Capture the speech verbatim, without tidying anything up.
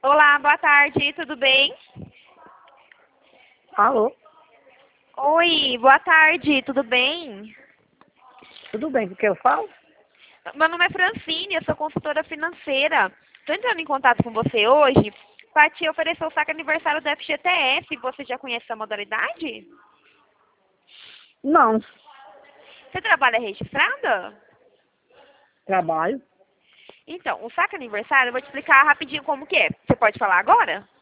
Olá, boa tarde, tudo bem? Alô? Oi, boa tarde, tudo bem? Tudo bem, com que eu falo? Meu nome é Francine, eu sou consultora financeira. Estou entrando em contato com você hoje para te oferecer o saque aniversário do F G T S. Você já conhece essa modalidade? Não. Você trabalha registrada? Trabalho. Então, o saque aniversário, eu vou te explicar rapidinho como que é. Você pode falar agora?